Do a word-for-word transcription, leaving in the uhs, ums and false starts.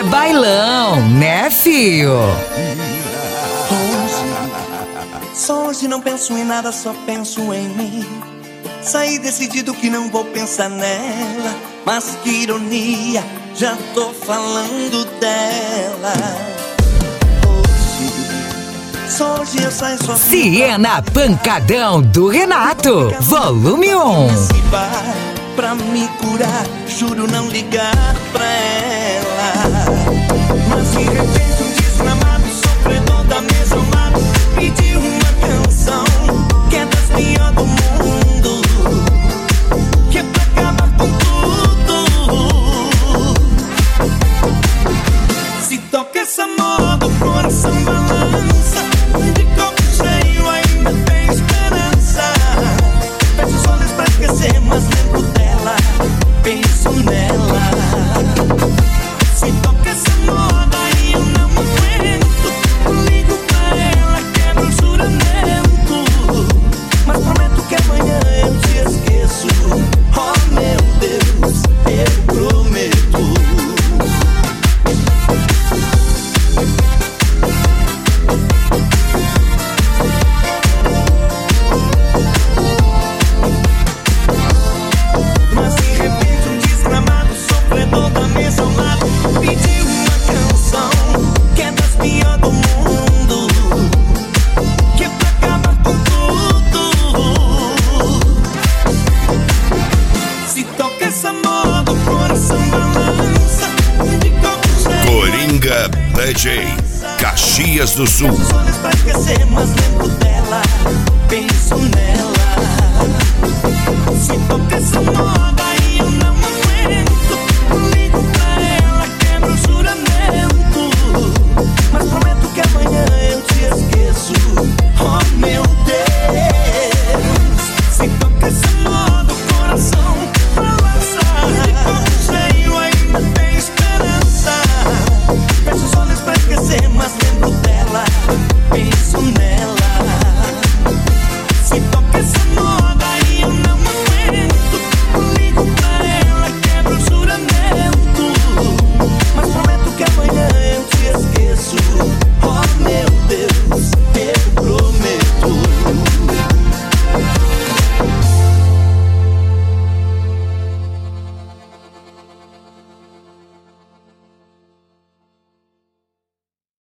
bailão, né, fio? Só hoje não penso em nada, só penso em mim. Saí decidido que não vou pensar nela, mas que ironia, já tô falando dela. Hoje, só hoje eu saio só. Siena Pancadão do Renato, volume um. Pra me curar, juro não ligar pra ela. Mas de repente um desgramado, sofredor da mesa ao lado, pediu uma canção que é das piores do mundo, que é pra acabar com tudo. Se toca essa moda, o coração balança. De copo cheio ainda tem esperança. Fecho os olhos pra esquecer, mas lembro dela, penso nela. Se toca essa moda e eu não aguento, ligo pra ela, quebro o juramento, mas prometo que amanhã eu te esqueço. Oh meu Deus, eu prometo. Mas de repente um desgramado, sofredor da mesa ao lado, pediu uma canção que é das piores do mundo, que é pra acabar com tudo. Se toca essa moda, o coração balança. De copo cheio, Coringa D J, Caxias do Sul. fecho os olhos pra esquecer, mas lembro dela, penso nela.